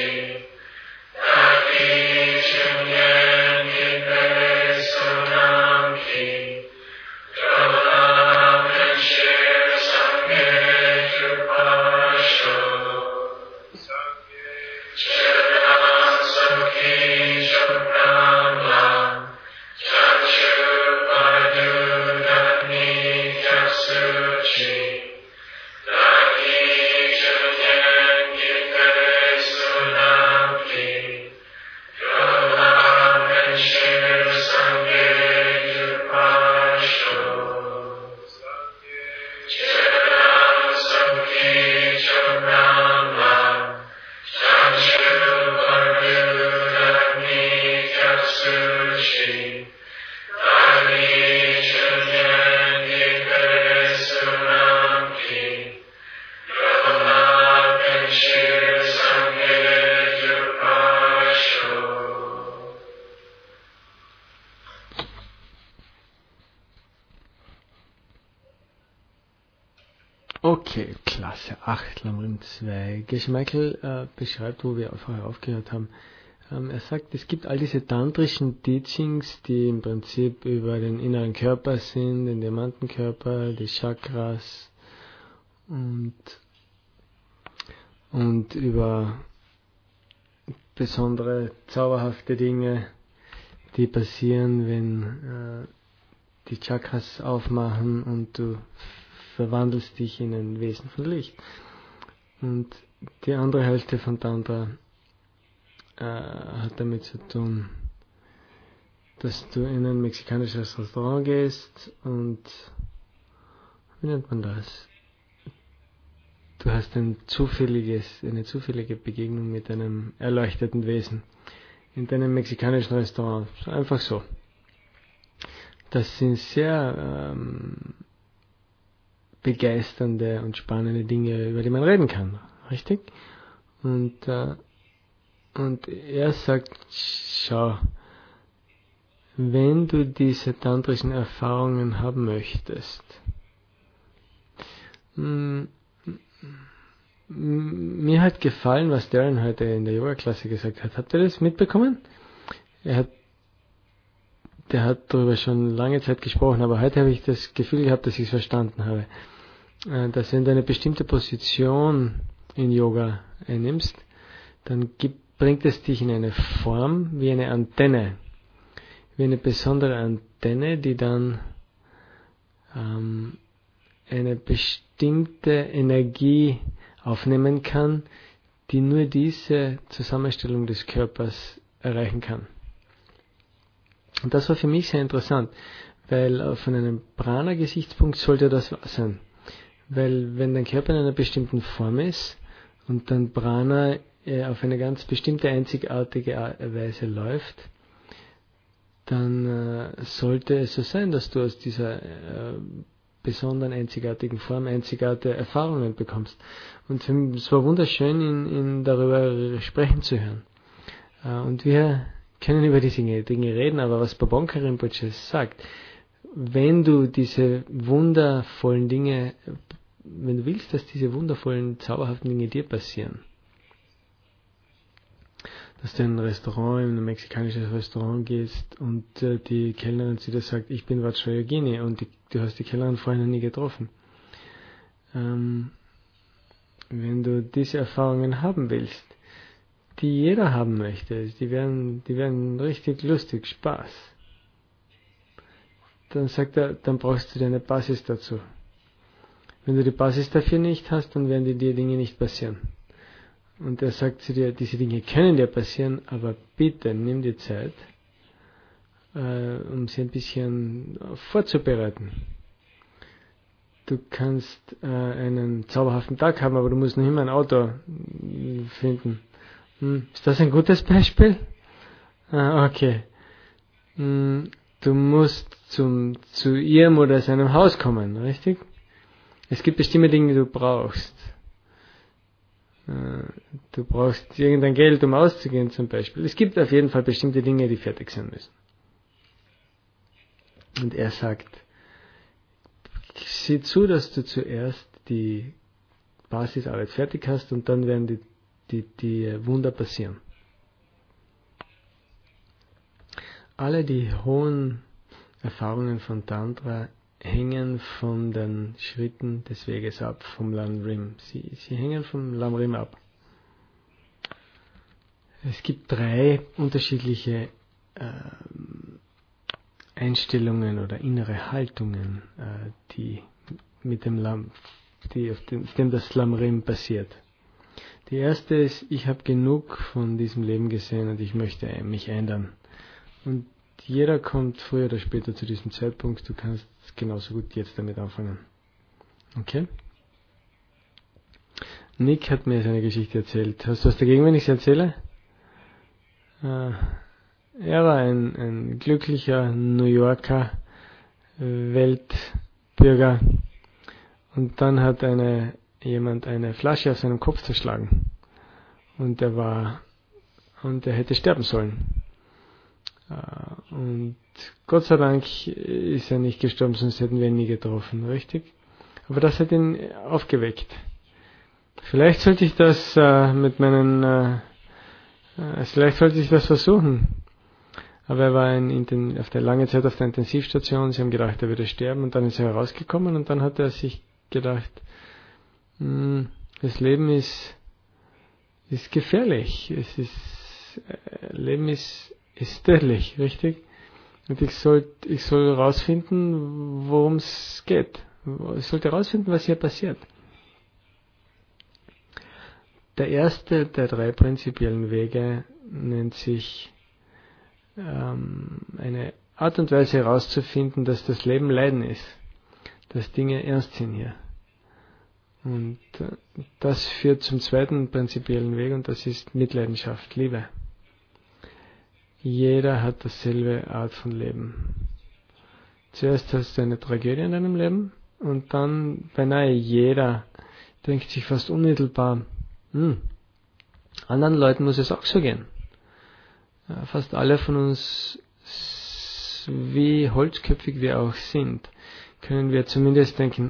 Okay, klasse. 8, Lamrim 2. Geshe Michael beschreibt, wo wir vorher aufgehört haben. Er sagt, es gibt all diese tantrischen Teachings, die im Prinzip über den inneren Körper sind, den Diamantenkörper, die Chakras und über besondere, zauberhafte Dinge, die passieren, wenn die Chakras aufmachen und du verwandelst dich in ein Wesen von Licht. Und die andere Hälfte von Tantra hat damit zu tun, dass du in ein mexikanisches Restaurant gehst und, wie nennt man das? Du hast eine zufällige Begegnung mit einem erleuchteten Wesen in deinem mexikanischen Restaurant. Einfach so. Das sind sehr begeisternde und spannende Dinge, über die man reden kann. Richtig? Und er sagt, schau, wenn du diese tantrischen Erfahrungen haben möchtest, mir hat gefallen, was Darren heute in der Yoga-Klasse gesagt hat. Habt ihr das mitbekommen? Der hat darüber schon lange Zeit gesprochen, aber heute habe ich das Gefühl gehabt, dass ich es verstanden habe. Dass wenn du eine bestimmte Position in Yoga einnimmst, dann bringt es dich in eine Form wie eine Antenne. Wie eine besondere Antenne, die dann eine bestimmte Energie aufnehmen kann, die nur diese Zusammenstellung des Körpers erreichen kann. Und das war für mich sehr interessant, weil von einem Prana-Gesichtspunkt sollte das wahr sein. Weil wenn dein Körper in einer bestimmten Form ist und dann Prana auf eine ganz bestimmte, einzigartige Weise läuft, dann sollte es so sein, dass du aus dieser besonderen, einzigartigen Form einzigartige Erfahrungen bekommst. Und es war wunderschön, darüber sprechen zu hören. Und wir können über diese Dinge reden, aber was Babonka Rinpoche sagt, wenn du diese wundervollen Dinge, wenn du willst, dass diese wundervollen, zauberhaften Dinge dir passieren, dass du in ein mexikanisches Restaurant gehst und die Kellnerin zu dir sagt, ich bin Vajrayogini und du hast die Kellnerin vorher noch nie getroffen. Wenn du diese Erfahrungen haben willst, die jeder haben möchte, die werden richtig lustig, Spaß. Dann sagt er, dann brauchst du dir eine Basis dazu. Wenn du die Basis dafür nicht hast, dann werden dir Dinge nicht passieren. Und er sagt zu dir, diese Dinge können dir passieren, aber bitte nimm dir Zeit, um sie ein bisschen vorzubereiten. Du kannst einen zauberhaften Tag haben, aber du musst noch immer ein Auto finden. Ist das ein gutes Beispiel? Okay. Du musst zu ihrem oder seinem Haus kommen, richtig? Es gibt bestimmte Dinge, die du brauchst. Du brauchst irgendein Geld, um auszugehen zum Beispiel. Es gibt auf jeden Fall bestimmte Dinge, die fertig sein müssen. Und er sagt, sieh zu, dass du zuerst die Basisarbeit fertig hast und dann werden die die Wunder passieren. Alle die hohen Erfahrungen von Tantra hängen von den Schritten des Weges ab, vom Lamrim. Sie hängen vom Lamrim ab. Es gibt 3 unterschiedliche Einstellungen oder innere Haltungen, die auf dem das Lamrim passiert. Die erste ist, ich habe genug von diesem Leben gesehen und ich möchte mich ändern. Und jeder kommt früher oder später zu diesem Zeitpunkt, du kannst genauso gut jetzt damit anfangen. Okay? Nick hat mir seine Geschichte erzählt. Hast du was dagegen, wenn ich sie erzähle? Er war ein glücklicher New Yorker Weltbürger und dann hat jemand eine Flasche auf seinem Kopf zerschlagen und er hätte sterben sollen. Und Gott sei Dank ist er nicht gestorben, sonst hätten wir ihn nie getroffen, richtig? Aber das hat ihn aufgeweckt. Vielleicht sollte ich das vielleicht sollte ich das versuchen. Aber er war lange Zeit auf der Intensivstation, sie haben gedacht, er würde sterben und dann ist er herausgekommen und dann hat er sich gedacht, das Leben ist gefährlich, Leben ist tödlich, richtig? Und ich soll herausfinden, worum es geht. Ich sollte herausfinden, was hier passiert. Der erste der 3 prinzipiellen Wege nennt sich eine Art und Weise herauszufinden, dass das Leben Leiden ist, dass Dinge ernst sind hier. Und das führt zum zweiten prinzipiellen Weg und das ist Mitleidenschaft, Liebe. Jeder hat dasselbe Art von Leben. Zuerst hast du eine Tragödie in deinem Leben und dann beinahe jeder denkt sich fast unmittelbar, anderen Leuten muss es auch so gehen. Fast alle von uns, wie holzköpfig wir auch sind, können wir zumindest denken,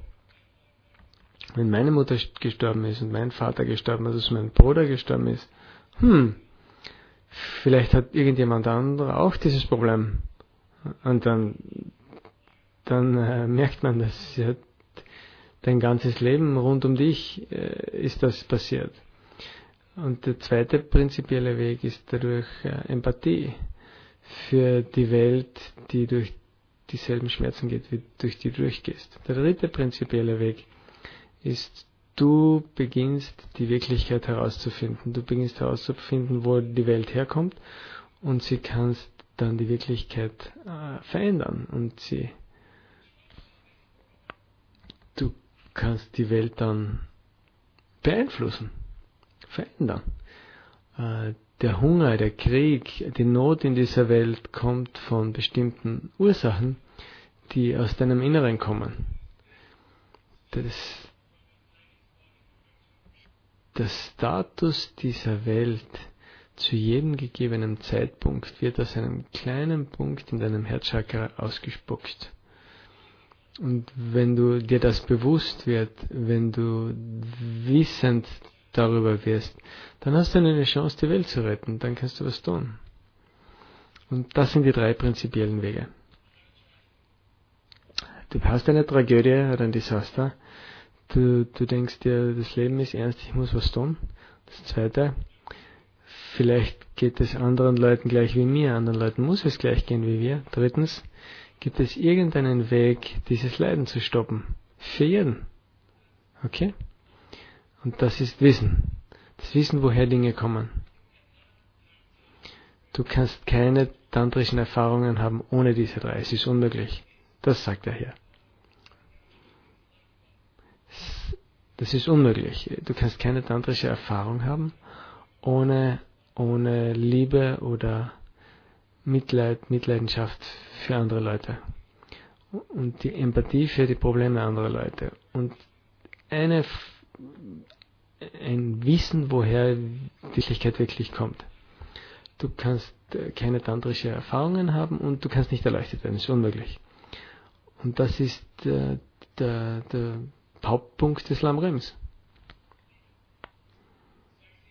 wenn meine Mutter gestorben ist und mein Vater gestorben ist, also mein Bruder gestorben ist, vielleicht hat irgendjemand anderer auch dieses Problem. Und dann merkt man, dass dein ganzes Leben rund um dich ist das passiert. Und der zweite prinzipielle Weg ist dadurch Empathie für die Welt, die durch dieselben Schmerzen geht, wie durch die du durchgehst. Der dritte prinzipielle Weg ist, du beginnst die Wirklichkeit herauszufinden. Du beginnst herauszufinden, wo die Welt herkommt und sie kannst dann die Wirklichkeit verändern und du kannst die Welt dann beeinflussen, verändern. Der Hunger, der Krieg, die Not in dieser Welt kommt von bestimmten Ursachen, die aus deinem Inneren kommen. Der Status dieser Welt zu jedem gegebenen Zeitpunkt wird aus einem kleinen Punkt in deinem Herzchakra ausgespuckt. Und wenn du dir das bewusst wird, wenn du wissend darüber wirst, dann hast du eine Chance, die Welt zu retten, dann kannst du was tun. Und das sind die 3 prinzipiellen Wege. Du hast eine Tragödie oder ein Desaster, du denkst dir, das Leben ist ernst, ich muss was tun. Das zweite, vielleicht geht es anderen Leuten gleich wie mir, anderen Leuten muss es gleich gehen wie wir. Drittens, gibt es irgendeinen Weg, dieses Leiden zu stoppen? Für jeden. Okay? Und das ist Wissen. Das Wissen, woher Dinge kommen. Du kannst keine tantrischen Erfahrungen haben ohne diese 3. Es ist unmöglich. Das sagt er hier. Das ist unmöglich. Du kannst keine tantrische Erfahrung haben ohne Liebe oder Mitleidenschaft für andere Leute. Und die Empathie für die Probleme anderer Leute. Und ein Wissen, woher die Wirklichkeit wirklich kommt. Du kannst keine tantrische Erfahrungen haben und du kannst nicht erleuchtet werden. Das ist unmöglich. Und das ist der Hauptpunkt des Lamrims.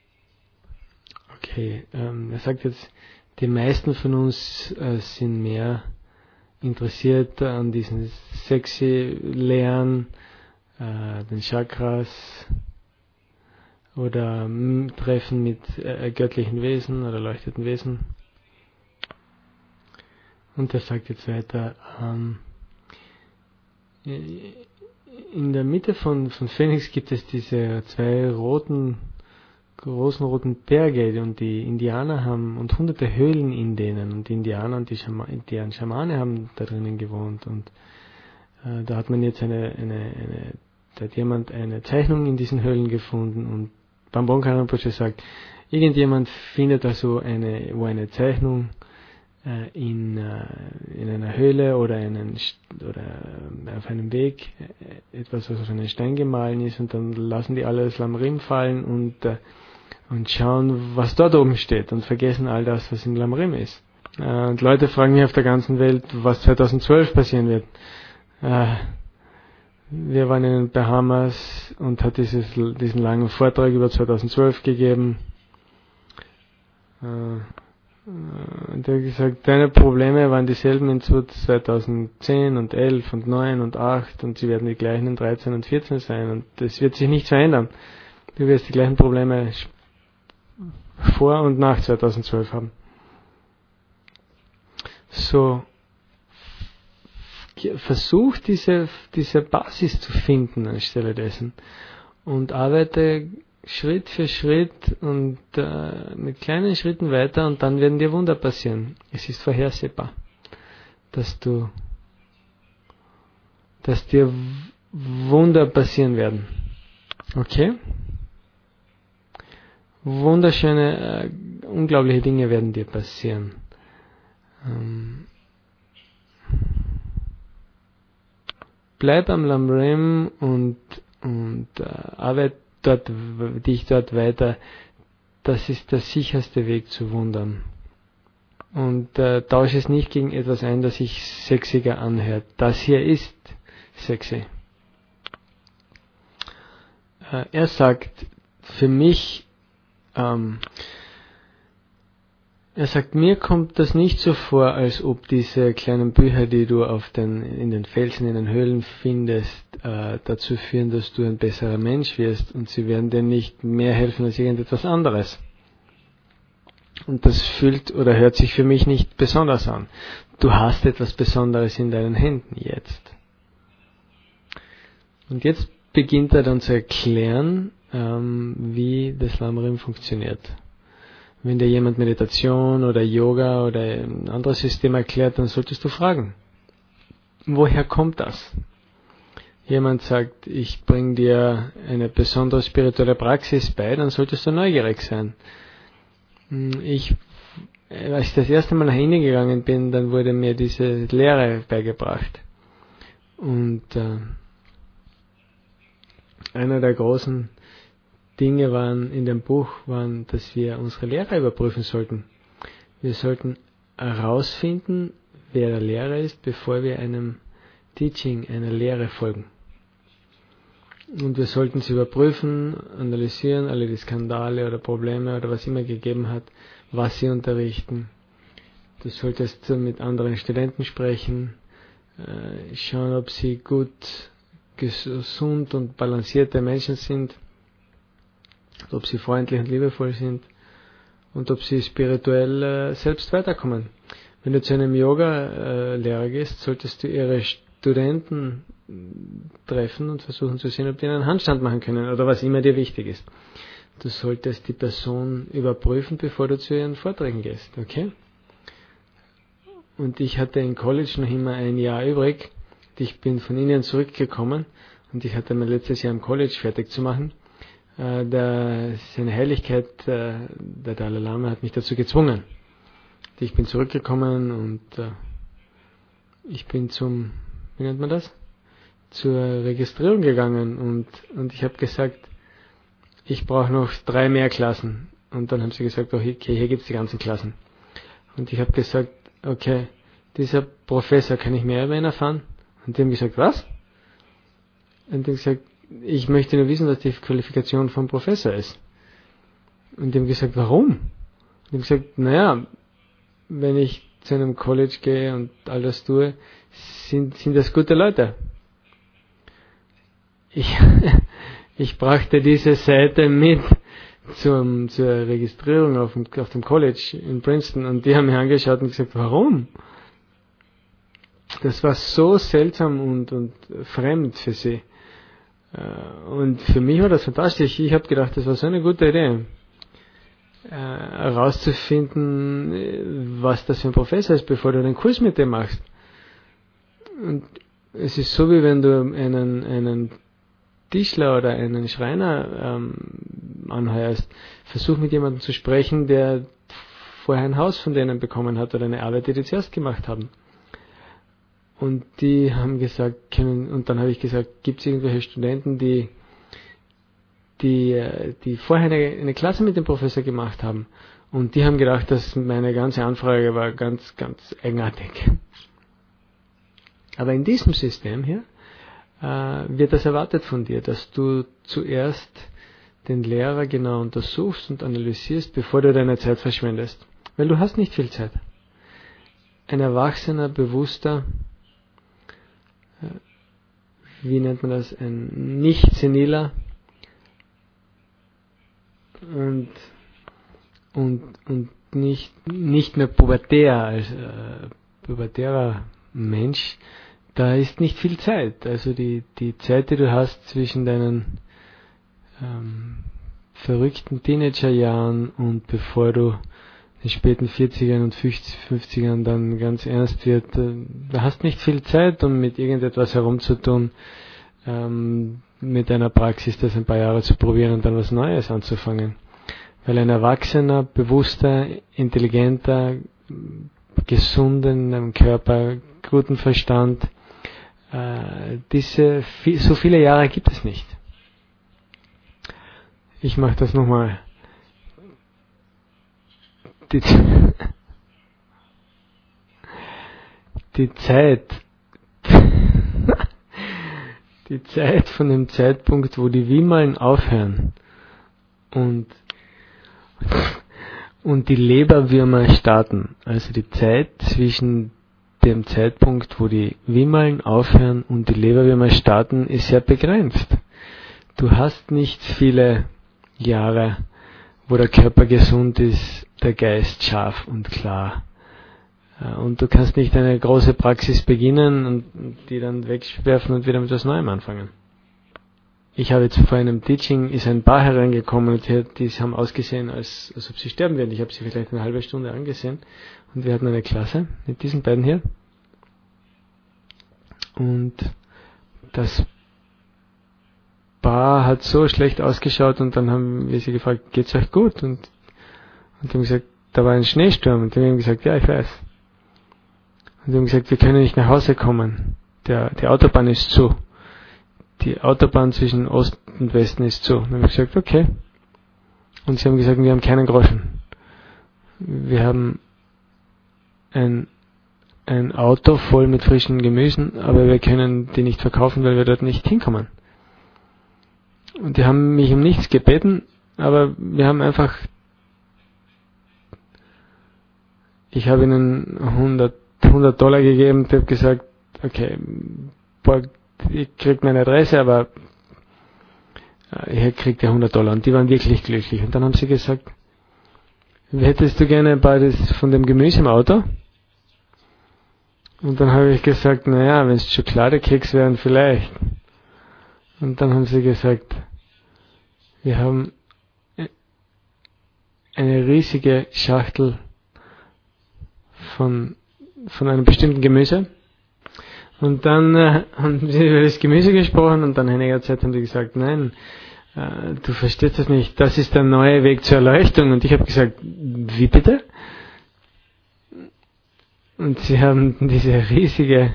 okay, er sagt jetzt, die meisten von uns sind mehr interessiert an diesen sexy Lehren, den Chakras oder Treffen mit göttlichen Wesen oder leuchteten Wesen. Und er sagt jetzt weiter, in der Mitte von Phoenix gibt es diese zwei großen roten Berge und die Indianer haben und hunderte Höhlen in denen und die Indianer und deren Schamane haben da drinnen gewohnt und da hat man jetzt da hat jemand eine Zeichnung in diesen Höhlen gefunden und Bambon Karampoche sagt, irgendjemand findet also wo eine Zeichnung in einer Höhle oder auf einem Weg etwas, was auf einen Stein gemahlen ist und dann lassen die alle das Lamrim fallen und schauen, was dort oben steht und vergessen all das, was im Lamrim ist. Und Leute fragen mich auf der ganzen Welt, was 2012 passieren wird. Wir waren in den Bahamas und hat diesen langen Vortrag über 2012 gegeben. Und er hat gesagt, deine Probleme waren dieselben in 2010 und 11 und 9 und 8 und sie werden die gleichen in 13 und 14 sein und das wird sich nicht verändern. Du wirst die gleichen Probleme vor und nach 2012 haben. So, versuch diese Basis zu finden anstelle dessen und arbeite Schritt für Schritt und mit kleinen Schritten weiter und dann werden dir Wunder passieren. Es ist vorhersehbar, dass dir Wunder passieren werden. Okay? Wunderschöne, unglaubliche Dinge werden dir passieren. Bleib am Lamrim und arbeite dich dort weiter. Das ist der sicherste Weg zu Wundern. Und tausche es nicht gegen etwas ein, das sich sexiger anhört. Das hier ist sexy. Er sagt, für mich, er sagt, mir kommt das nicht so vor, als ob diese kleinen Bücher, die du in den Felsen, in den Höhlen findest, dazu führen, dass du ein besserer Mensch wirst und sie werden dir nicht mehr helfen als irgendetwas anderes. Und das fühlt oder hört sich für mich nicht besonders an. Du hast etwas Besonderes in deinen Händen jetzt. Und jetzt beginnt er dann zu erklären, wie das Lamrim funktioniert. Wenn dir jemand Meditation oder Yoga oder ein anderes System erklärt, dann solltest du fragen, woher kommt das? Jemand sagt, ich bringe dir eine besondere spirituelle Praxis bei, dann solltest du neugierig sein. Als ich das erste Mal nach Indien gegangen bin, dann wurde mir diese Lehre beigebracht. Und einer der großen Dinge in dem Buch waren, dass wir unsere Lehrer überprüfen sollten. Wir sollten herausfinden, wer der Lehrer ist, bevor wir einem Teaching, einer Lehre folgen. Und wir sollten sie überprüfen, analysieren, alle die Skandale oder Probleme oder was immer gegeben hat, was sie unterrichten. Du solltest mit anderen Studenten sprechen, schauen, ob sie gut, gesund und balancierte Menschen sind, ob sie freundlich und liebevoll sind und ob sie spirituell selbst weiterkommen. Wenn du zu einem Yoga-Lehrer gehst, solltest du ihre Studenten treffen und versuchen zu sehen, ob die einen Handstand machen können oder was immer dir wichtig ist. Du solltest die Person überprüfen, bevor du zu ihren Vorträgen gehst, okay? Und ich hatte in College noch immer ein Jahr übrig. Ich bin von Indien zurückgekommen und ich hatte mein letztes Jahr im College fertig zu machen. Seine Heiligkeit, der Dalai Lama, hat mich dazu gezwungen. Ich bin zurückgekommen und ich bin wie nennt man das? Zur Registrierung gegangen und ich habe gesagt, ich brauche noch 3 mehr Klassen. Und dann haben sie gesagt, okay, hier gibt es die ganzen Klassen. Und ich habe gesagt, okay, dieser Professor, kann ich mehr über ihn erfahren? Und die haben gesagt, was? Und die haben gesagt, ich möchte nur wissen, was die Qualifikation vom Professor ist. Und die haben gesagt, warum? Ich habe gesagt, naja, wenn ich zu einem College gehe und all das tue, sind das gute Leute. Ich brachte diese Seite mit zur Registrierung auf dem College in Princeton und die haben mich angeschaut und gesagt, warum? Das war so seltsam und fremd für sie. Und für mich war das fantastisch. Ich habe gedacht, das war so eine gute Idee, herauszufinden, was das für ein Professor ist, bevor du einen Kurs mit dem machst. Und es ist so, wie wenn du einen Tischler oder einen Schreiner anheuerst. Versuch mit jemandem zu sprechen, der vorher ein Haus von denen bekommen hat oder eine Arbeit, die die zuerst gemacht haben. Und die haben gesagt, und dann habe ich gesagt, gibt es irgendwelche Studenten, die vorher eine Klasse mit dem Professor gemacht haben. Und die haben gedacht, dass meine ganze Anfrage war ganz, ganz eigenartig. Aber in diesem System hier wird das erwartet von dir, dass du zuerst den Lehrer genau untersuchst und analysierst, bevor du deine Zeit verschwendest. Weil du hast nicht viel Zeit. Ein erwachsener, bewusster, wie nennt man das, ein nicht seniler und nicht mehr pubertärer Mensch, da ist nicht viel Zeit. Also die Zeit, die du hast zwischen deinen verrückten Teenagerjahren und bevor du in den späten 40ern und 50ern dann ganz ernst wird, du hast nicht viel Zeit, um mit irgendetwas herumzutun, mit einer Praxis das ein paar Jahre zu probieren und dann was Neues anzufangen. Weil ein erwachsener, bewusster, intelligenter, gesunden Körper, guten Verstand, so viele Jahre gibt es nicht. Ich mache das nochmal. Die Zeit von dem Zeitpunkt, wo die Wimmeln aufhören und die Leberwürmer starten, also die Zeit zwischen dem Zeitpunkt, wo die Wimmeln aufhören und die Leberwürmer starten, ist sehr begrenzt. Du hast nicht viele Jahre, wo der Körper gesund ist, der Geist scharf und klar. Und du kannst nicht eine große Praxis beginnen und die dann wegwerfen und wieder mit etwas Neuem anfangen. Ich habe jetzt vor einem Teaching, ist ein Paar hereingekommen und die haben ausgesehen, als ob sie sterben werden. Ich habe sie vielleicht eine halbe Stunde angesehen und wir hatten eine Klasse mit diesen beiden hier. Und das Paar hat so schlecht ausgeschaut und dann haben wir sie gefragt, geht's euch gut? Und die haben gesagt, da war ein Schneesturm. Und die haben gesagt, ja, ich weiß. Und die haben gesagt, wir können nicht nach Hause kommen. Die Autobahn ist zu. Die Autobahn zwischen Ost und Westen ist zu. Und dann haben wir gesagt, okay. Und sie haben gesagt, wir haben keinen Groschen. Wir haben ein Auto voll mit frischen Gemüsen, aber wir können die nicht verkaufen, weil wir dort nicht hinkommen. Und die haben mich um nichts gebeten, aber wir haben einfach, ich habe ihnen $100 gegeben und habe gesagt, okay, ich kriege meine Adresse, aber hier kriegt ihr $100. Und die waren wirklich glücklich. Und dann haben sie gesagt, hättest du gerne beides von dem Gemüse im Auto? Und dann habe ich gesagt, naja, wenn du Schokolade kriegst, wären vielleicht. Und dann haben sie gesagt, wir haben eine riesige Schachtel von einem bestimmten Gemüse. Und dann haben sie über das Gemüse gesprochen und dann in einiger Zeit haben sie gesagt, nein, du verstehst das nicht, das ist der neue Weg zur Erleuchtung. Und ich habe gesagt, wie bitte? Und sie haben diese riesige,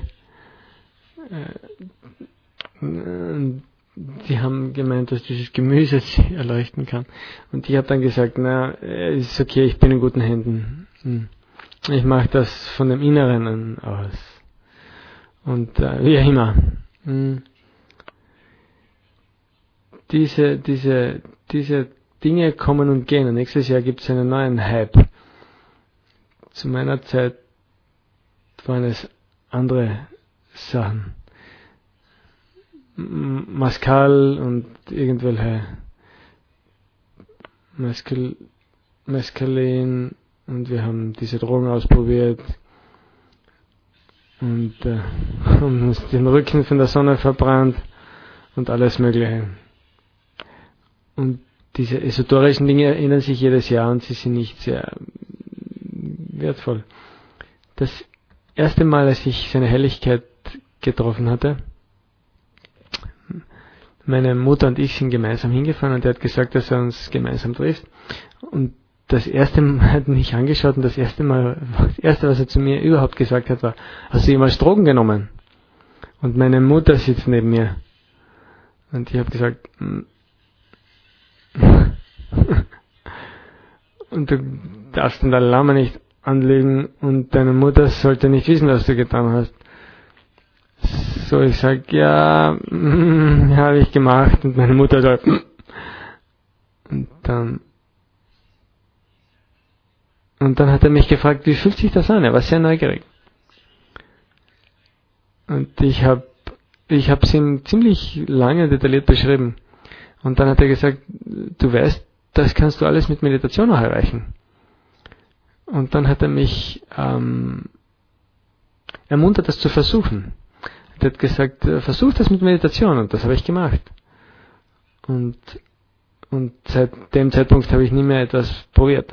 die haben gemeint, dass dieses Gemüse sie erleuchten kann. Und ich habe dann gesagt, na, ist okay, ich bin in guten Händen. Ich mache das von dem Inneren aus. Und wie auch immer. Diese Dinge kommen und gehen. Und nächstes Jahr gibt es einen neuen Hype. Zu meiner Zeit waren es andere Sachen. Mescal und irgendwelche Mescalin, und wir haben diese Drogen ausprobiert und haben uns den Rücken von der Sonne verbrannt und alles Mögliche. Und diese esoterischen Dinge ändern sich jedes Jahr und sie sind nicht sehr wertvoll. Das erste Mal, als ich seine Helligkeit getroffen hatte, meine Mutter und ich sind gemeinsam hingefahren und er hat gesagt, dass er uns gemeinsam trifft. Und das erste Mal hat mich angeschaut und das erste, was er zu mir überhaupt gesagt hat, war: Hast du jemals Drogen genommen? Und meine Mutter sitzt neben mir. Und ich habe gesagt, und du darfst den Dalai Lama nicht anlügen und deine Mutter sollte nicht wissen, was du getan hast. So, ich sag, ja, habe ich gemacht, und meine Mutter sagt, und dann hat er mich gefragt, wie fühlt sich das an? Er war sehr neugierig. Und ich habe es ihm ziemlich lange detailliert beschrieben. Und dann hat er gesagt, du weißt, das kannst du alles mit Meditation auch erreichen. Und dann hat er mich ermuntert, das zu versuchen. Er hat gesagt, versuch das mit Meditation, und das habe ich gemacht. Und seit dem Zeitpunkt habe ich nie mehr etwas probiert.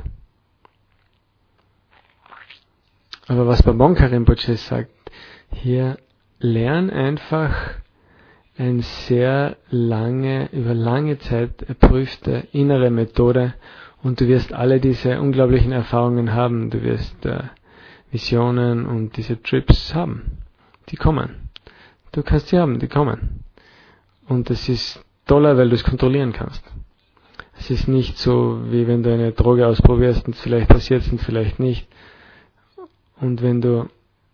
Aber was Babonka Rinpoche sagt, hier lern einfach eine sehr über lange Zeit erprüfte innere Methode, und du wirst alle diese unglaublichen Erfahrungen haben. Du wirst Visionen und diese Trips haben. Die kommen. Du kannst sie haben, die kommen. Und es ist toller, weil du es kontrollieren kannst. Es ist nicht so, wie wenn du eine Droge ausprobierst und vielleicht passiert es und vielleicht nicht. Und wenn du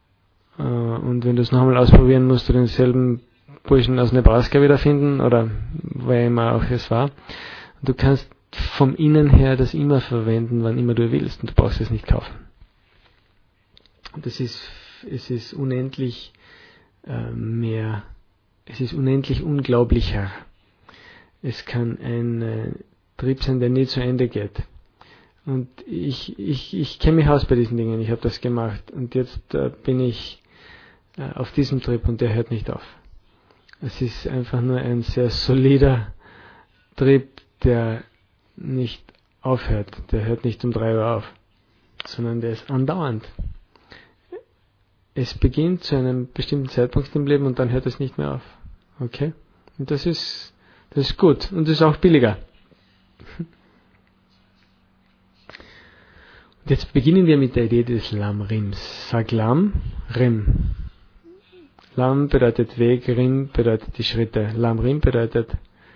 es nochmal ausprobieren, musst du denselben Burschen aus Nebraska wiederfinden oder wer immer auch es war. Und du kannst vom Innen her das immer verwenden, wann immer du willst, und du brauchst es nicht kaufen. Und es ist unendlich mehr, es ist unendlich unglaublicher. Es kann ein Trieb sein, der nie zu Ende geht. Und ich kenne mich aus bei diesen Dingen, ich habe das gemacht, und jetzt bin ich auf diesem Trip, und der hört nicht auf. Es ist einfach nur ein sehr solider Trip, der nicht aufhört. Der hört nicht um 3 Uhr auf, sondern der ist andauernd. Es beginnt zu einem bestimmten Zeitpunkt im Leben und dann hört es nicht mehr auf. Okay? Und das ist gut, und das ist auch billiger. Und jetzt beginnen wir mit der Idee des Lam-Rims. Sag Lam, Rim. Lam bedeutet Weg, Rim bedeutet die Schritte. Lam-Rim bedeutet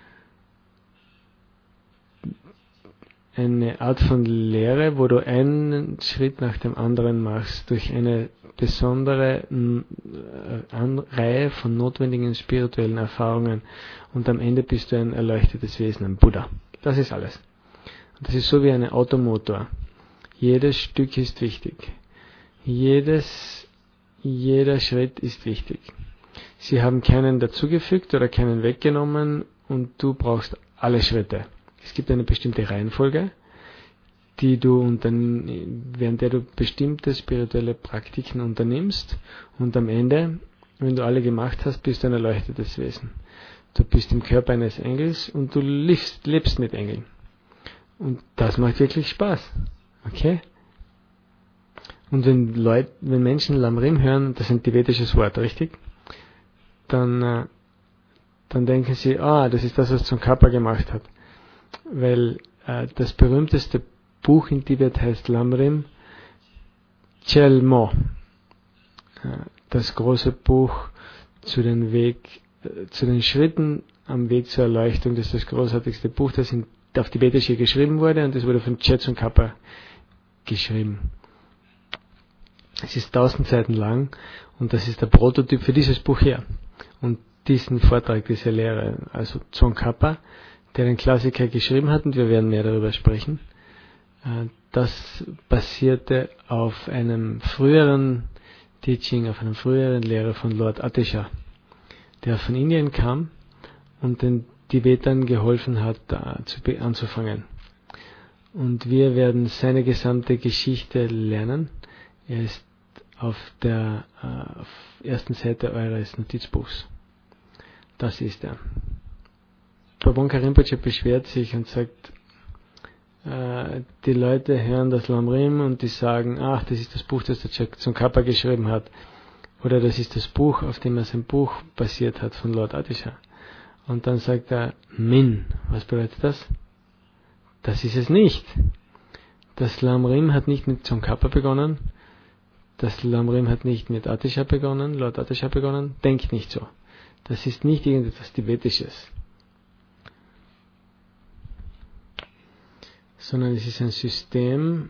eine Art von Lehre, wo du einen Schritt nach dem anderen machst, durch eine besondere Reihe von notwendigen spirituellen Erfahrungen, und am Ende bist du ein erleuchtetes Wesen, ein Buddha. Das ist alles. Und das ist so wie ein Automotor. Jedes Stück ist wichtig. Jeder Schritt ist wichtig. Sie haben keinen dazugefügt oder keinen weggenommen, und du brauchst alle Schritte. Es gibt eine bestimmte Reihenfolge, während der du bestimmte spirituelle Praktiken unternimmst, und am Ende, wenn du alle gemacht hast, bist du ein erleuchtetes Wesen. Du bist im Körper eines Engels und du lebst mit Engeln. Und das macht wirklich Spaß. Okay? Und wenn Menschen Lam-Rim hören, das ist ein tibetisches Wort, richtig? Dann denken sie, das ist das, was Tsongkhapa gemacht hat. Weil das berühmteste Buch in Tibet heißt Lam-Rim Chelmo. Das große Buch zu den Schritten am Weg zur Erleuchtung. Das ist das großartigste Buch, das auf Tibetisch hier geschrieben wurde, und das wurde von Che Tsongkhapa geschrieben. Es ist 1000 Seiten lang, und das ist der Prototyp für dieses Buch hier. Und diesen Vortrag, diese Lehre, also Tsongkhapa, der den Klassiker geschrieben hat, und wir werden mehr darüber sprechen, Das basierte auf einem früheren Teaching, auf einem früheren Lehrer von Lord Atisha, der von Indien kam und den Tibetern geholfen hat, anzufangen. Und wir werden seine gesamte Geschichte lernen. Er ist auf der ersten Seite eures Notizbuchs. Das ist er. Pabonka Rinpoche beschwert sich und sagt, die Leute hören das Lamrim und die sagen, ach, das ist das Buch, das der Jack Tsongkhapa geschrieben hat. Oder das ist das Buch, auf dem er sein Buch basiert hat, von Lord Atisha. Und dann sagt er, Min. Was bedeutet das? Das ist es nicht. Das Lamrim hat nicht mit Tsongkhapa begonnen. Das Lamrim hat nicht mit Atisha begonnen, Lord Atisha begonnen. Denkt nicht so. Das ist nicht irgendetwas Tibetisches. Sondern es ist ein System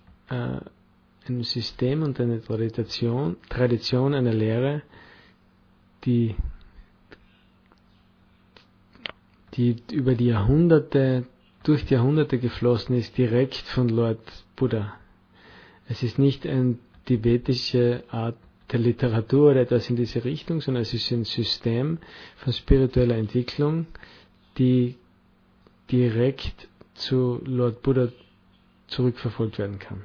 und eine Tradition, eine Lehre, die über die Jahrhunderte, durch die Jahrhunderte geflossen ist, direkt von Lord Buddha. Es ist nicht eine tibetische Art der Literatur oder etwas in diese Richtung, sondern es ist ein System von spiritueller Entwicklung, die direkt zu Lord Buddha zurückverfolgt werden kann.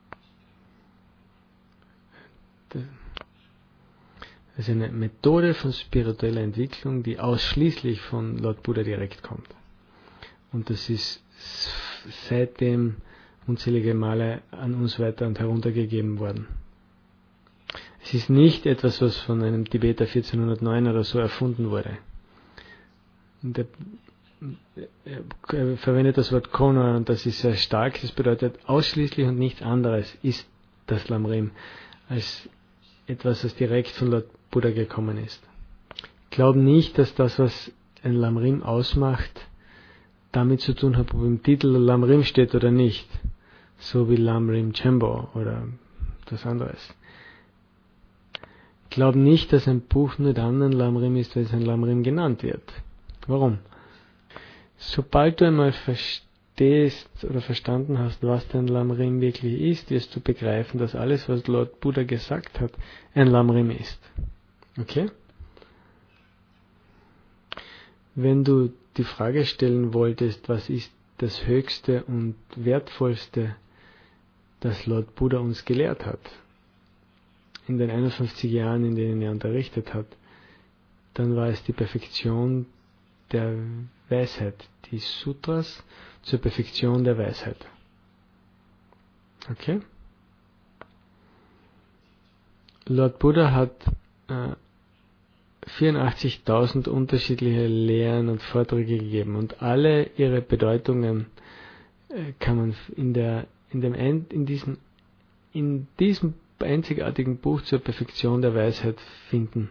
Das ist eine Methode von spiritueller Entwicklung, die ausschließlich von Lord Buddha direkt kommt. Und das ist seitdem unzählige Male an uns weiter und heruntergegeben worden. Es ist nicht etwas, was von einem Tibeter 1409 oder so erfunden wurde. Und er verwendet das Wort Kona und das ist sehr stark. Das bedeutet ausschließlich und nichts anderes ist das Lamrim als etwas, das direkt von Lord Buddha gekommen ist. Glauben nicht, dass das, was ein Lamrim ausmacht, damit zu tun hat, ob im Titel Lamrim steht oder nicht. So wie Lamrim Chembo oder das anderes. Glauben nicht, dass ein Buch nur dann ein Lamrim ist, weil es ein Lamrim genannt wird. Warum? Sobald du einmal verstehst oder verstanden hast, was denn Lamrim wirklich ist, wirst du begreifen, dass alles, was Lord Buddha gesagt hat, ein Lamrim ist. Okay? Wenn du die Frage stellen wolltest, was ist das Höchste und Wertvollste, das Lord Buddha uns gelehrt hat, in den 51 Jahren, in denen er unterrichtet hat, dann war es die Perfektion der Weisheit, die Sutras zur Perfektion der Weisheit. Okay? Lord Buddha hat 84.000 unterschiedliche Lehren und Vorträge gegeben und alle ihre Bedeutungen kann man in diesem einzigartigen Buch zur Perfektion der Weisheit finden.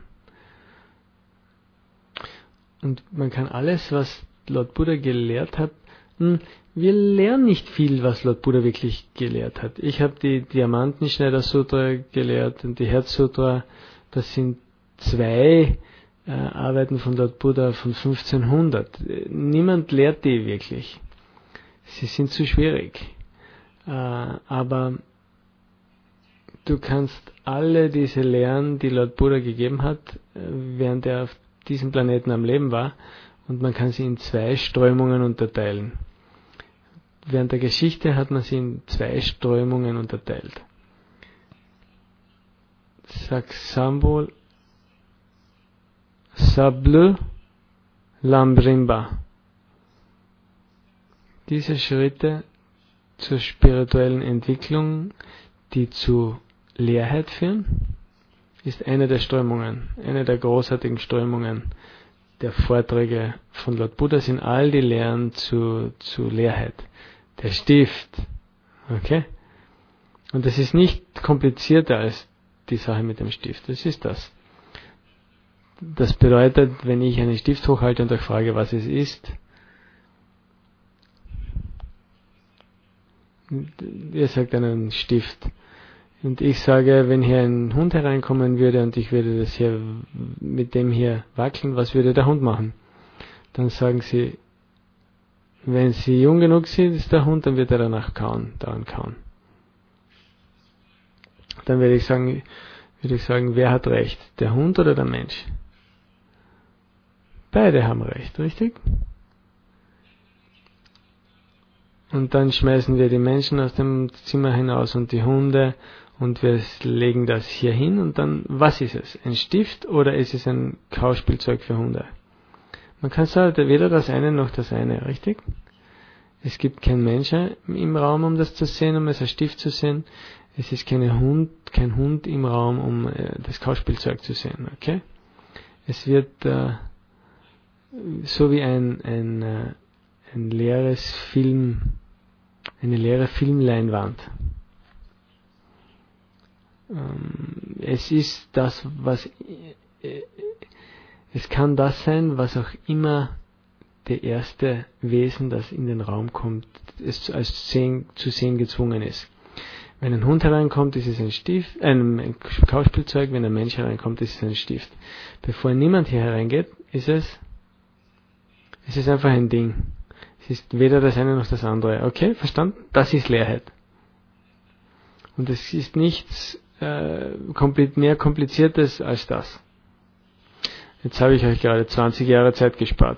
Und man kann alles, was Lord Buddha gelehrt hat, wir lernen nicht viel, was Lord Buddha wirklich gelehrt hat. Ich habe die Diamantenschneider-Sutra gelehrt und die Herz-Sutra, das sind 2 Arbeiten von Lord Buddha von 1500. Niemand lehrt die wirklich. Sie sind zu schwierig. Aber du kannst alle diese Lehren, die Lord Buddha gegeben hat, während er auf diesem Planeten am Leben war, und man kann sie in 2 Strömungen unterteilen. Während der Geschichte hat man sie in 2 Strömungen unterteilt. Saksambol Sable Lambrimba. Diese Schritte zur spirituellen Entwicklung, die zu Leerheit führen, ist eine der Strömungen, eine der großartigen Strömungen der Vorträge von Lord Buddha sind all die Lehren zu Leerheit. Der Stift. Okay? Und das ist nicht komplizierter als die Sache mit dem Stift. Das ist das. Das bedeutet, wenn ich einen Stift hochhalte und euch frage, was es ist, ihr sagt einen Stift. Und ich sage, wenn hier ein Hund hereinkommen würde und ich würde das hier mit dem hier wackeln, was würde der Hund machen? Dann sagen sie, Wenn sie jung genug sind, ist der Hund, dann wird er daran kauen. Dann würde ich sagen, wer hat recht? Der Hund oder der Mensch? Beide haben recht, richtig? Und dann schmeißen wir die Menschen aus dem Zimmer hinaus und die Hunde und wir legen das hier hin und dann, was ist es? Ein Stift oder ist es ein Kauspielzeug für Hunde? Man kann sagen, weder das eine noch das eine, richtig? Es gibt keinen Menschen im Raum, um das zu sehen, um es als Stift zu sehen. Es ist kein Hund im Raum, um das Kauspielzeug zu sehen, okay? Es wird so wie ein leeres eine leere Filmleinwand. Es ist das, es kann das sein, was auch immer der erste Wesen, das in den Raum kommt, es zu sehen gezwungen ist. Wenn ein Hund hereinkommt, ist es ein Kauspielzeug, wenn ein Mensch hereinkommt, ist es ein Stift. Bevor niemand hier hereingeht, ist es einfach ein Ding. Es ist weder das eine noch das andere. Okay, verstanden? Das ist Leerheit. Und es ist nichts mehr Kompliziertes als das. Jetzt habe ich euch gerade 20 Jahre Zeit gespart.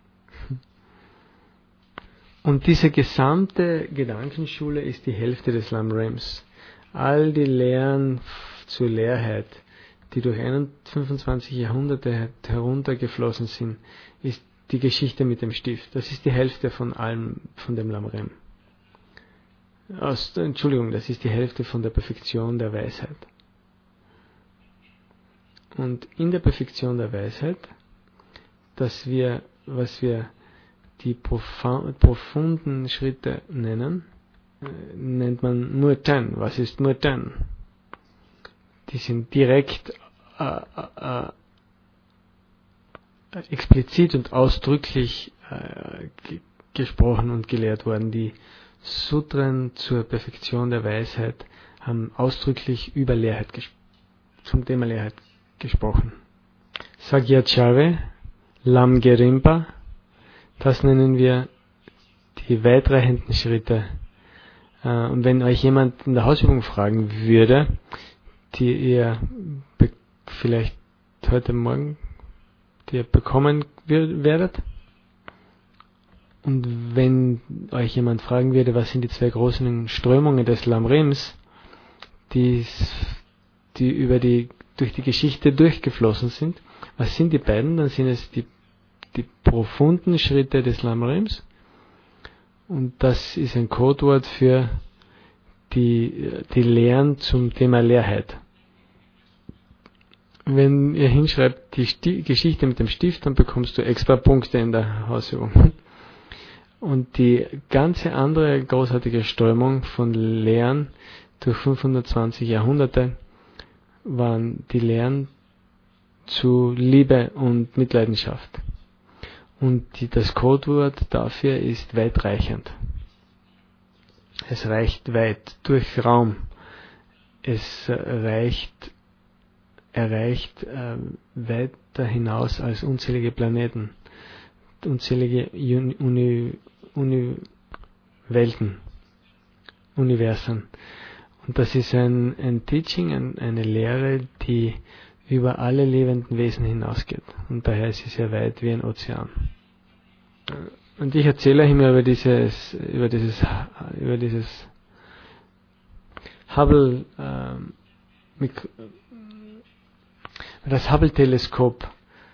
Und diese gesamte Gedankenschule ist die Hälfte des Lamrems. All die Lehren zur Leerheit, die durch 25 Jahrhunderte heruntergeflossen sind, ist die Geschichte mit dem Stift. Das ist die Hälfte von allem, von dem Lamrem. Entschuldigung, das ist die Hälfte von der Perfektion der Weisheit. Und in der Perfektion der Weisheit, was wir die profunden Schritte nennt man Murten. Was ist Murten? Die sind direkt explizit und ausdrücklich gesprochen und gelehrt worden. Die Sutren zur Perfektion der Weisheit haben ausdrücklich zum Thema Leerheit gesprochen. Sagyachave, Lamgerimpa, das nennen wir die weitreichenden Schritte. Und wenn euch jemand in der Hausübung fragen würde, die ihr vielleicht heute Morgen bekommen werdet, und wenn euch jemand fragen würde, was sind die zwei großen Strömungen des Lamrems, die durch die Geschichte durchgeflossen sind, was sind die beiden? Dann sind es die profunden Schritte des Lamrems, und das ist ein Codewort für die Lehren zum Thema Leerheit. Wenn ihr hinschreibt die Geschichte mit dem Stift, dann bekommst du extra Punkte in der Hausübung. Und die ganze andere großartige Strömung von Lehren durch 520 Jahrhunderte waren die Lehren zu Liebe und Mitleidenschaft. Und das Codewort dafür ist weitreichend. Es reicht weit durch Raum. Es erreicht weiter hinaus als unzählige Planeten, unzählige Welten, Universen. Und das ist ein Teaching, eine Lehre, die über alle lebenden Wesen hinausgeht. Und daher ist sie sehr weit wie ein Ozean. Und ich erzähle euch immer über dieses Hubble, das Hubble-Teleskop.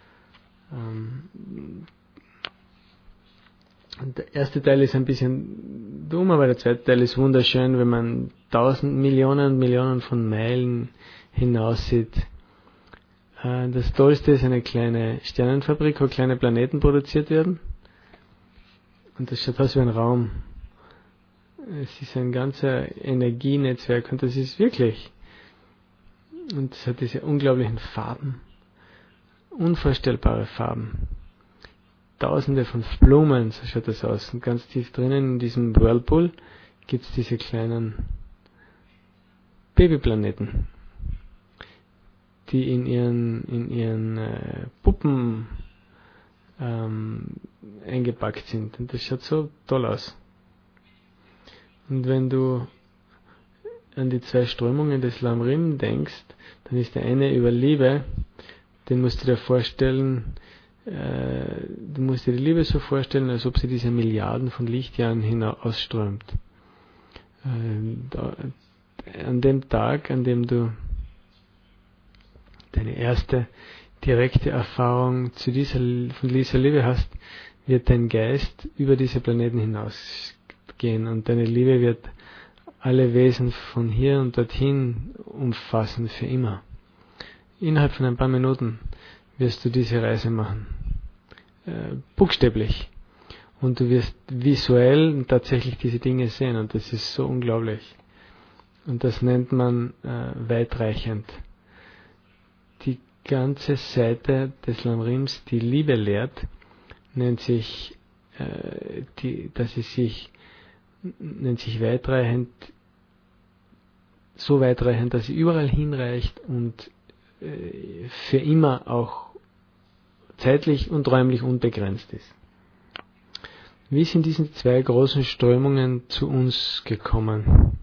Und der erste Teil ist ein bisschen dumm, aber der zweite Teil ist wunderschön, wenn man 1000 Millionen von Meilen hinaus sieht. Das Tollste ist eine kleine Sternenfabrik, wo kleine Planeten produziert werden. Und das schaut aus wie ein Raum. Es ist ein ganzer Energienetzwerk und das ist wirklich. Und es hat diese unglaublichen Farben. Unvorstellbare Farben. Tausende von Blumen, so schaut das aus. Und ganz tief drinnen in diesem Whirlpool gibt es diese kleinen Babyplaneten, die in ihren Puppen eingepackt sind. Und das schaut so toll aus. Und wenn du an die zwei Strömungen des Lamrim denkst, dann ist der eine über Liebe, den musst du dir vorstellen, du musst dir die Liebe so vorstellen, als ob sie diese Milliarden von Lichtjahren hinausströmt. An dem Tag, an dem du deine erste direkte Erfahrung von dieser Liebe hast, wird dein Geist über diese Planeten hinausgehen und deine Liebe wird alle Wesen von hier und dorthin umfassen für immer. Innerhalb von ein paar Minuten wirst du diese Reise machen. Buchstäblich. Und du wirst visuell tatsächlich diese Dinge sehen und das ist so unglaublich. Und das nennt man weitreichend. Die ganze Seite des Lamrims, die Liebe lehrt, nennt sich weitreichend, so weitreichend, dass sie überall hinreicht und für immer auch zeitlich und räumlich unbegrenzt ist. Wie sind diese zwei großen Strömungen zu uns gekommen?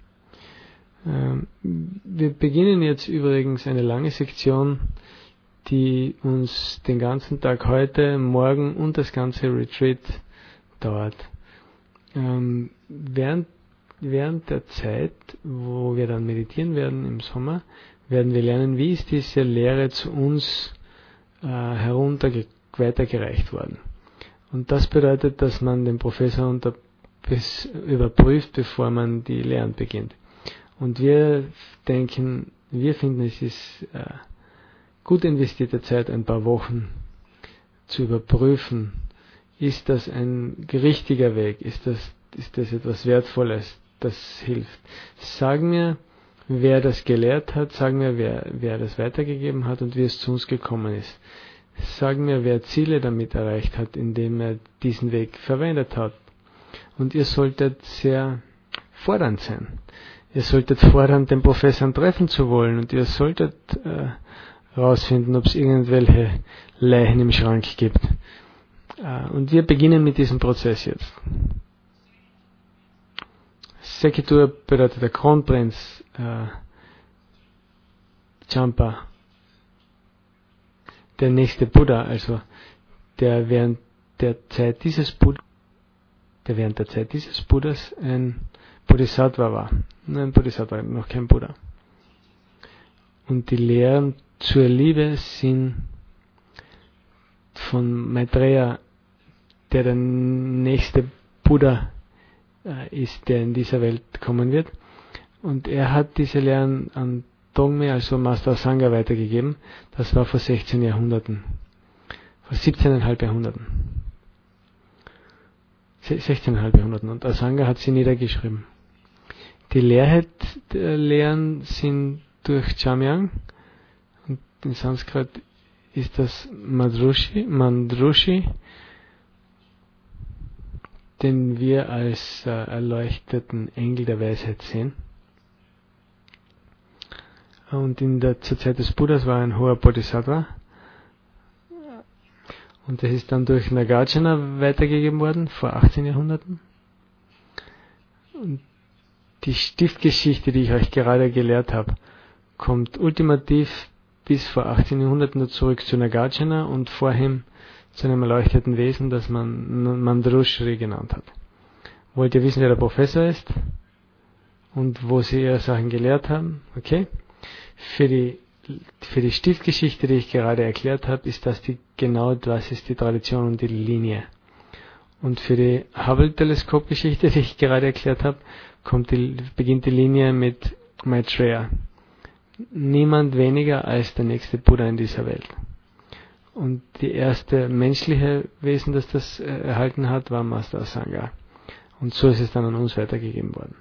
Wir beginnen jetzt übrigens eine lange Sektion, die uns den ganzen Tag heute, morgen und das ganze Retreat dauert. Während der Zeit, wo wir dann meditieren werden im Sommer, werden wir lernen, wie ist diese Lehre zu uns weitergereicht worden. Und das bedeutet, dass man den Professor überprüft, bevor man die Lehren beginnt. Und wir finden, es ist gut investierte Zeit, ein paar Wochen zu überprüfen, ist das ein richtiger Weg, ist das etwas Wertvolles, das hilft. Sag mir, wer das gelehrt hat, sag mir, wer das weitergegeben hat und wie es zu uns gekommen ist. Sag mir, wer Ziele damit erreicht hat, indem er diesen Weg verwendet hat. Und ihr solltet sehr fordernd sein. Ihr solltet fordern, den Professor treffen zu wollen und ihr solltet herausfinden, ob es irgendwelche Leichen im Schrank gibt. Und wir beginnen mit diesem Prozess jetzt. Sekitur bedeutet der Kronprinz Champa, der nächste Buddha, also der während der Zeit dieses Buddhas ein Bodhisattva war. Ein Bodhisattva, noch kein Buddha. Und die Lehren zur Liebe sind von Maitreya, der nächste Buddha ist, der in dieser Welt kommen wird. Und er hat diese Lehren an Dongme, also Master Asanga, weitergegeben. Das war vor 16 Jahrhunderten. Vor 17,5 Jahrhunderten. 16,5 Jahrhunderten. Und Asanga hat sie niedergeschrieben. Die Lehren sind durch Jamyang. Und in Sanskrit ist das Mandrushi, den wir als erleuchteten Engel der Weisheit sehen. Und zur Zeit des Buddhas war ein hoher Bodhisattva. Und das ist dann durch Nagarjuna weitergegeben worden, vor 18 Jahrhunderten. Und die Stiftgeschichte, die ich euch gerade gelehrt habe, kommt ultimativ bis vor 18 Jahrhunderten nur zurück zu Nagarjuna und vorhin zu einem erleuchteten Wesen, das man Mandrushri genannt hat. Wollt ihr wissen, wer der Professor ist? Und wo sie ihre Sachen gelehrt haben? Okay? Für die Stiftgeschichte, die ich gerade erklärt habe, ist das das ist die Tradition und die Linie. Und für die Hubble-Teleskopgeschichte, die ich gerade erklärt habe, beginnt die Linie mit Maitreya. Niemand weniger als der nächste Buddha in dieser Welt. Und die erste menschliche Wesen, das das erhalten hat, war Master Asanga. Und so ist es dann an uns weitergegeben worden.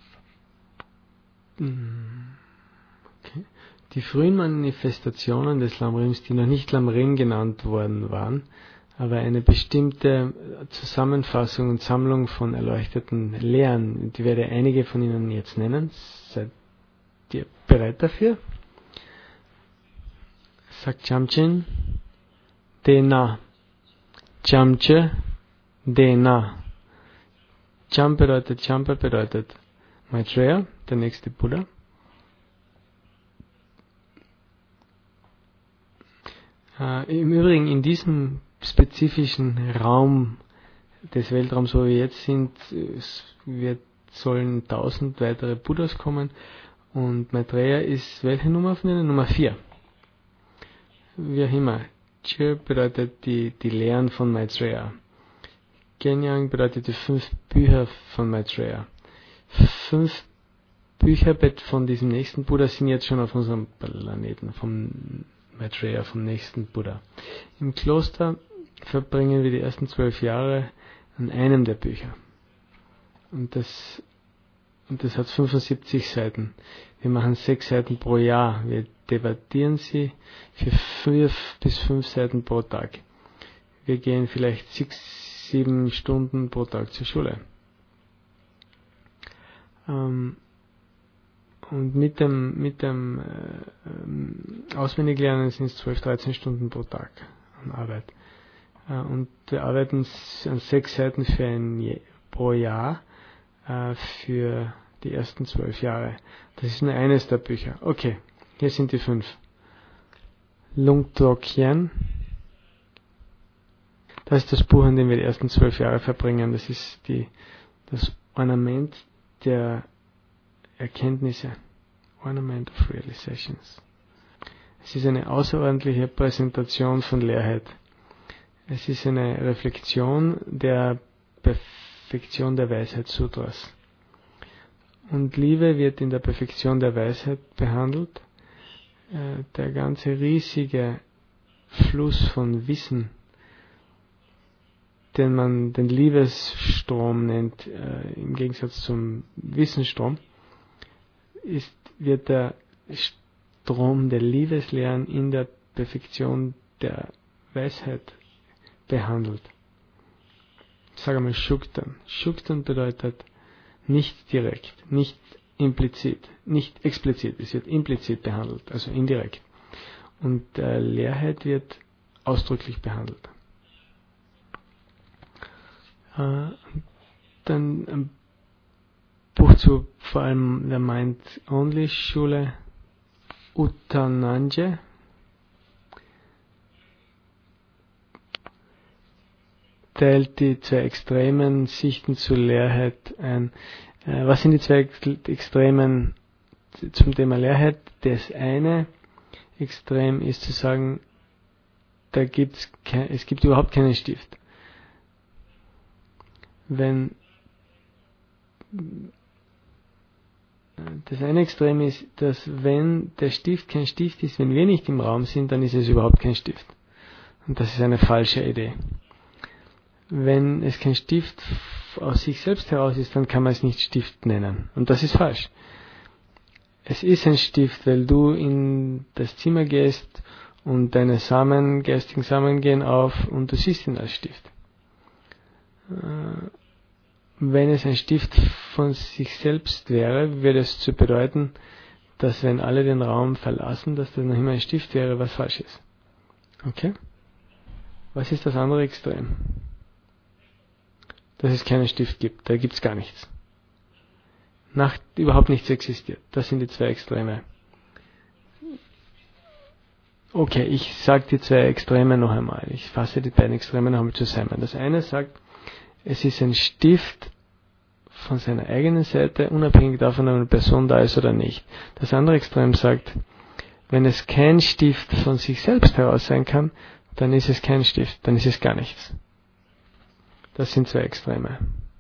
Okay. Die frühen Manifestationen des Lamrims, die noch nicht Lamrim genannt worden waren, aber eine bestimmte Zusammenfassung und Sammlung von erleuchteten Lehren, die werde einige von Ihnen jetzt nennen. Seid ihr bereit dafür? Sagt Chamchin, Tena Chamche Dena. Champa bedeutet Maitreya, der nächste Buddha. Im Übrigen in diesem spezifischen Raum des Weltraums, wo wir jetzt sind, sollen 1000 weitere Buddhas kommen und Maitreya ist welche Nummer von ihnen? Nummer 4. Wie auch immer. Chir bedeutet die Lehren von Maitreya. Genyang bedeutet die 5 Bücher von Maitreya. 5 Bücher von diesem nächsten Buddha sind jetzt schon auf unserem Planeten, vom Maitreya, vom nächsten Buddha. Im Kloster verbringen wir die ersten 12 Jahre an einem der Bücher. Und das hat 75 Seiten. Wir machen 6 Seiten pro Jahr. Wir debattieren sie für 4 bis 5 Seiten pro Tag. Wir gehen vielleicht 6, 7 Stunden pro Tag zur Schule. Und mit dem Auswendiglernen sind es 12, 13 Stunden pro Tag an Arbeit. Und wir arbeiten an 6 Seiten pro Jahr für die ersten 12 Jahre. Das ist nur eines der Bücher. Okay, hier sind die 5. Lung Tro Kien. Das ist das Buch, an dem wir die ersten 12 Jahre verbringen. Das ist das Ornament der Erkenntnisse. Ornament of Realizations. Es ist eine außerordentliche Präsentation von Leerheit. Es ist eine Reflexion der Perfektion der Weisheit Sutras. Und Liebe wird in der Perfektion der Weisheit behandelt. Der ganze riesige Fluss von Wissen, den man den Liebesstrom nennt, im Gegensatz zum Wissensstrom, wird der Strom der Liebeslehren in der Perfektion der Weisheit behandelt. Ich sage mal Shuktan. Shuktan bedeutet nicht direkt, nicht implizit, nicht explizit. Es wird implizit behandelt, also indirekt. Und Leerheit wird ausdrücklich behandelt. Dann ein Buch zu vor allem der Mind-Only-Schule, Uttananje. Teilt die 2 extremen Sichten zur Leerheit ein. Was sind die 2 Extremen zum Thema Leerheit? Das eine Extrem ist zu sagen, es gibt überhaupt keinen Stift. Das eine Extrem ist, dass wenn der Stift kein Stift ist, wenn wir nicht im Raum sind, dann ist es überhaupt kein Stift. Und das ist eine falsche Idee. Wenn es kein Stift aus sich selbst heraus ist, dann kann man es nicht Stift nennen. Und das ist falsch. Es ist ein Stift, weil du in das Zimmer gehst und deine geistigen Samen gehen auf und du siehst ihn als Stift. Wenn es ein Stift von sich selbst wäre, würde es zu bedeuten, dass wenn alle den Raum verlassen, dass das noch immer ein Stift wäre, was falsch ist. Okay? Was ist das andere Extrem? Dass es keinen Stift gibt, da gibt es gar nichts. Überhaupt nichts existiert. Das sind die 2 Extreme. Okay, ich sage die 2 Extreme noch einmal. Ich fasse die beiden Extreme noch einmal zusammen. Das eine sagt, es ist ein Stift von seiner eigenen Seite, unabhängig davon, ob eine Person da ist oder nicht. Das andere Extrem sagt, wenn es kein Stift von sich selbst heraus sein kann, dann ist es kein Stift, dann ist es gar nichts. Das sind 2 Extreme.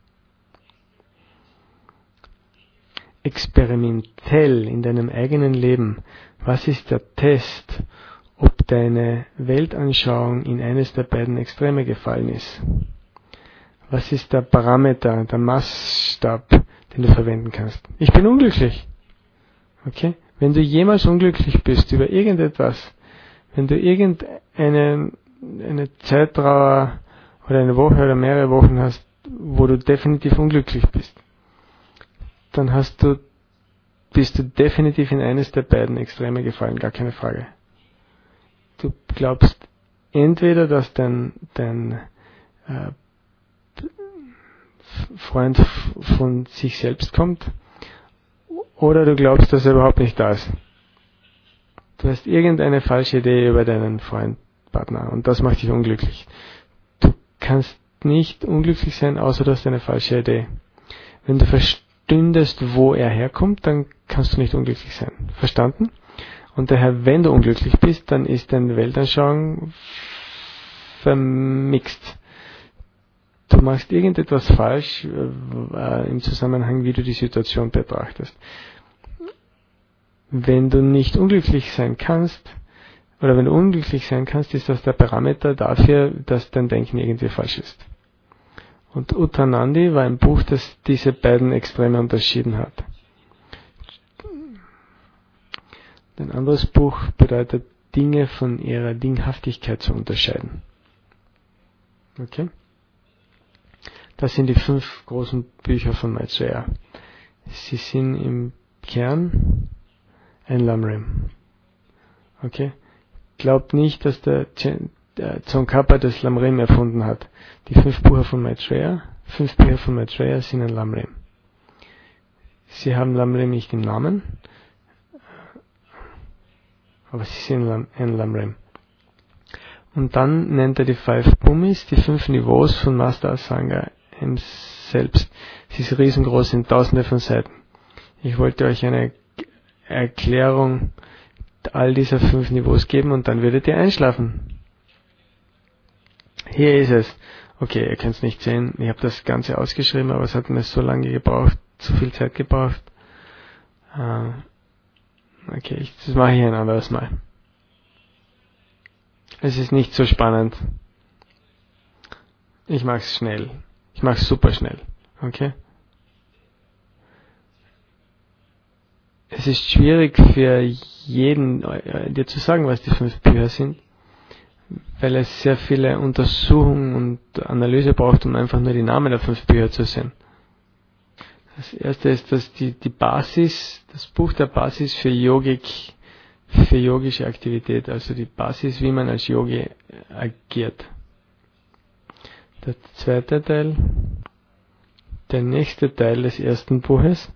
Experimentell in deinem eigenen Leben, was ist der Test, ob deine Weltanschauung in eines der beiden Extreme gefallen ist? Was ist der Parameter, der Maßstab, den du verwenden kannst? Ich bin unglücklich. Okay? Wenn du jemals unglücklich bist über irgendetwas, wenn du irgendeine Zeittrauer oder eine Woche oder mehrere Wochen hast, wo du definitiv unglücklich bist, dann bist du definitiv in eines der beiden Extreme gefallen, gar keine Frage. Du glaubst entweder, dass dein Freund von sich selbst kommt, oder du glaubst, dass er überhaupt nicht da ist. Du hast irgendeine falsche Idee über deinen Freund, Partner, und das macht dich unglücklich. Du kannst nicht unglücklich sein, außer du hast eine falsche Idee. Wenn du verstündest, wo er herkommt, dann kannst du nicht unglücklich sein. Verstanden? Und daher, wenn du unglücklich bist, dann ist deine Weltanschauung vermixt. Du machst irgendetwas falsch im Zusammenhang, wie du die Situation betrachtest. Wenn du nicht unglücklich sein kannst, oder wenn du unglücklich sein kannst, ist das der Parameter dafür, dass dein Denken irgendwie falsch ist. Und Uttanandi war ein Buch, das diese beiden Extreme unterschieden hat. Ein anderes Buch bedeutet, Dinge von ihrer Dinghaftigkeit zu unterscheiden. Okay? Das sind die 5 großen Bücher von Maitreya. Sie sind im Kern ein Lamrim. Okay? Glaubt nicht, dass der Tsongkhapa das Lamrim erfunden hat. Die 5 Bücher von Maitreya sind ein Lamrim. Sie haben Lamrim nicht im Namen, aber sie sind ein Lamrim. Und dann nennt er die 5 Bhumis, die 5 Niveaus von Master Asanga selbst. Sie ist riesengroß, sind tausende von Seiten. Ich wollte euch eine Erklärung all dieser 5 Niveaus geben und dann würdet ihr einschlafen. Hier ist es. Okay, ihr könnt es nicht sehen. Ich habe das Ganze ausgeschrieben, aber es hat mir so lange gebraucht, zu viel Zeit gebraucht. Okay, das mache ich ein anderes Mal. Es ist nicht so spannend. Ich mache es schnell. Ich mache es super schnell. Okay? Es ist schwierig für jeden, dir zu sagen, was die 5 Bücher sind, weil es sehr viele Untersuchungen und Analyse braucht, um einfach nur die Namen der 5 Bücher zu sehen. Das erste ist, dass die Basis, das Buch der Basis für yogische Aktivität, also die Basis, wie man als Yogi agiert. Der zweite Teil, der nächste Teil des ersten Buches,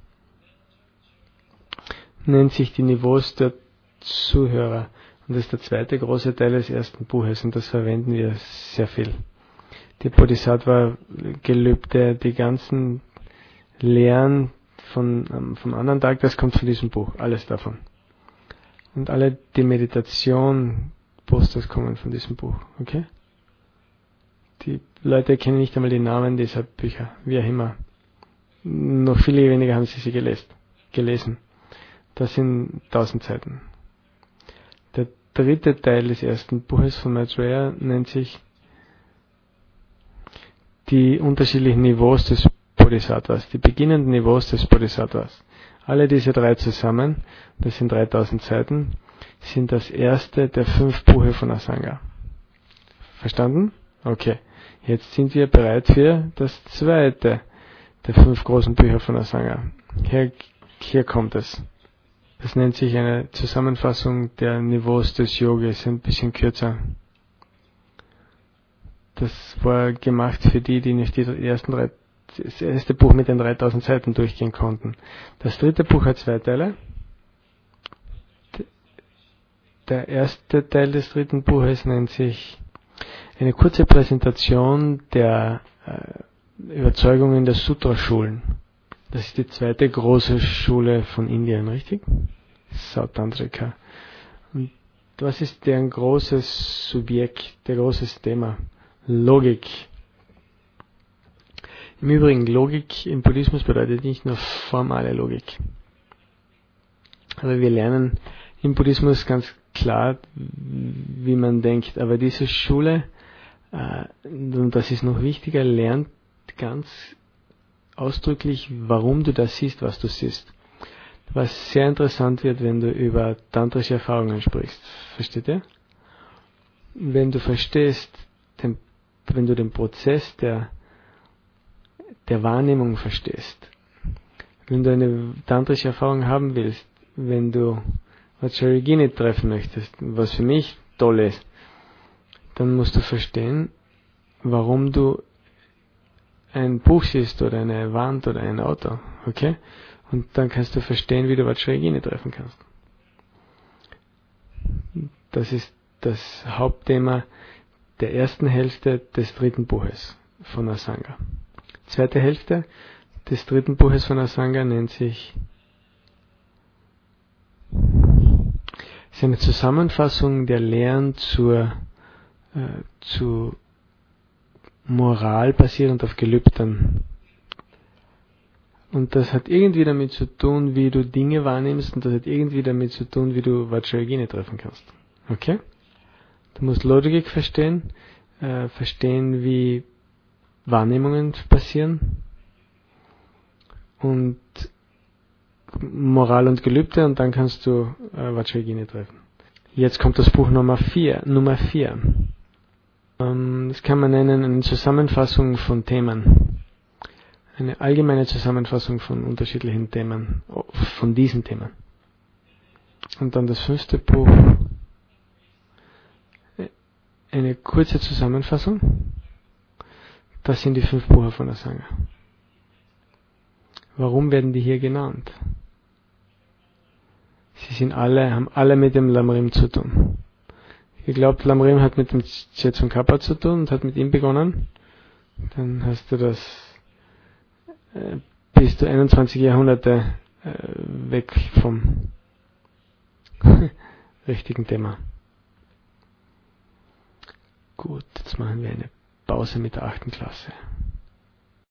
nennt sich die Niveaus der Zuhörer. Und das ist der zweite große Teil des ersten Buches und das verwenden wir sehr viel. Die Bodhisattva-Gelübde, die ganzen Lehren vom anderen Tag, das kommt von diesem Buch, alles davon. Und alle die Meditation-Posters kommen von diesem Buch, okay? Die Leute kennen nicht einmal die Namen dieser Bücher, wie auch immer. Noch viele weniger haben sie gelesen. Das sind 1000 Seiten. Der dritte Teil des ersten Buches von Maitreya nennt sich die unterschiedlichen Niveaus des Bodhisattvas, die beginnenden Niveaus des Bodhisattvas. Alle diese 3 zusammen, das sind 3000 Seiten, sind das erste der 5 Bücher von Asanga. Verstanden? Okay. Jetzt sind wir bereit für das zweite der 5 großen Bücher von Asanga. Hier kommt es. Das nennt sich eine Zusammenfassung der Niveaus des Yogis, ein bisschen kürzer. Das war gemacht für die nicht das erste Buch mit den 3000 Seiten durchgehen konnten. Das dritte Buch hat 2 Teile. Der erste Teil des dritten Buches nennt sich eine kurze Präsentation der Überzeugungen der Sutra-Schulen. Das ist die zweite große Schule von Indien, richtig? Sautantrika. Und was ist deren großes Subjekt, der großes Thema? Logik. Im Übrigen, Logik im Buddhismus bedeutet nicht nur formale Logik. Aber wir lernen im Buddhismus ganz klar, wie man denkt. Aber diese Schule, und das ist noch wichtiger, lernt ganz ausdrücklich, warum du das siehst, was du siehst. Was sehr interessant wird, wenn du über tantrische Erfahrungen sprichst. Versteht ihr? Wenn du verstehst, wenn du den Prozess der Wahrnehmung verstehst, wenn du eine tantrische Erfahrung haben willst, wenn du Vajrayogini treffen möchtest, was für mich toll ist, dann musst du verstehen, warum du ein Buch siehst oder eine Wand oder ein Auto, okay? Und dann kannst du verstehen, wie du Vajrayogini treffen kannst. Das ist das Hauptthema der ersten Hälfte des dritten Buches von Asanga. Zweite Hälfte des dritten Buches von Asanga nennt sich, ist eine Zusammenfassung der Lehren zu Moral basierend auf Gelübden. Und das hat irgendwie damit zu tun, wie du Dinge wahrnimmst, und das hat irgendwie damit zu tun, wie du Vajrayogini treffen kannst. Okay? Du musst Logik verstehen, wie Wahrnehmungen passieren und Moral und Gelübde, und dann kannst du Vajrayogini treffen. Jetzt kommt das Buch Nummer 4. Das kann man nennen eine Zusammenfassung von Themen. Eine allgemeine Zusammenfassung von unterschiedlichen Themen, von diesen Themen. Und dann das 5. Buch, eine kurze Zusammenfassung. Das sind die 5 Bücher von Asanga. Warum werden die hier genannt? Sie haben alle mit dem Lamrim zu tun. Ihr glaubt, Lamrim hat mit dem Tsongkhapa zu tun und hat mit ihm begonnen? Dann hast du bist du 21 Jahrhunderte weg vom richtigen Thema. Gut, jetzt machen wir eine Pause mit der 8. Klasse.